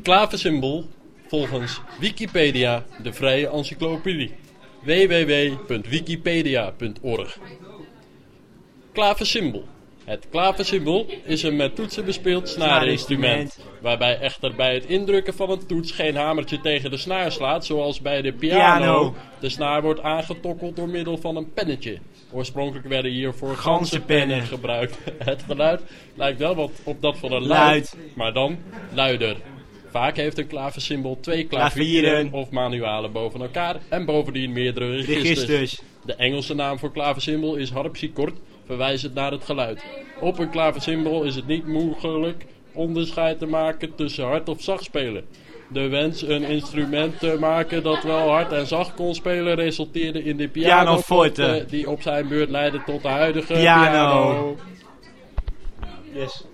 Klavensymbool volgens Wikipedia, de vrije encyclopedie. www.wikipedia.org. Klavensymbool. Het klavensymbool is een met toetsen bespeeld snaarinstrument, waarbij echter bij het indrukken van een toets geen hamertje tegen de snaar slaat, zoals bij de piano. De snaar wordt aangetokkeld door middel van een pennetje. Oorspronkelijk werden hiervoor ganzenpennen gebruikt. Het geluid lijkt wel wat op dat van een luid, maar dan luider. Vaak heeft een klavensymbool 2 klavieren of manualen boven elkaar en bovendien meerdere registers. De Engelse naam voor klavensymbool is harpsichord, verwijzend naar het geluid. Op een klavensymbool is het niet mogelijk onderscheid te maken tussen hard of zacht spelen. De wens een instrument te maken dat wel hard en zacht kon spelen resulteerde in de pianoforte, die op zijn beurt leidde tot de huidige piano. Yes.